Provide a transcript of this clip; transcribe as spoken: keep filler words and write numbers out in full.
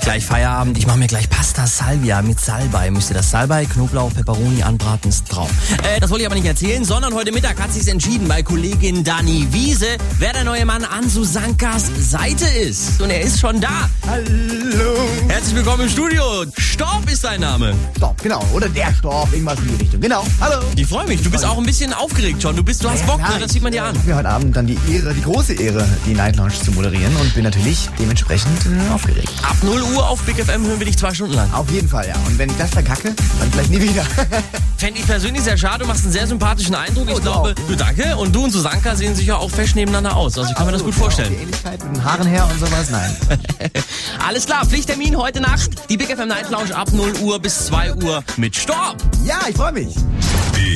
gleich Feierabend. Ich mache mir gleich Pasta Salvia mit Salbei. Müsst ihr das Salbei, Knoblauch, Peperoni anbraten, ist drauf. Äh, das wollte ich aber nicht erzählen, sondern heute Mittag hat sich's entschieden bei Kollegin Dani Wiese, wer der neue Mann an Susankas Seite ist. Und er ist schon da. Hallo. Herzlich willkommen im Studio. Storb ist dein Name. Storb, genau. Oder der Storb, irgendwas in die Richtung. Genau. Hallo. Ich freue mich. Du bist auch ein bisschen aufgeregt schon. Du bist, du hast Bock, Ja, ne? Das sieht man dir an. Ich habe mir heute Abend dann die Ehre, die große Ehre, die Night Lounge zu moderieren und bin natürlich dementsprechend äh, aufgeregt. Ab null Uhr auf Big F M hören wir dich zwei Stunden lang. Auf jeden Fall, ja. Und wenn ich das verkacke, dann vielleicht nie wieder. Fände ich persönlich sehr schade. Du machst einen sehr sympathischen Eindruck. Ich Oh, du glaube, auch. du danke. Und du und Susanka sehen sich ja auch fesch nebeneinander aus. Also ich kann mir das gut vorstellen. Die Ähnlichkeit mit den Haaren her und sowas, nein. Alles klar, Pflichttermin heute Nacht. Die Big F M Night Lounge ab null Uhr bis zwei Uhr mit Storb. Ja, ich freue mich.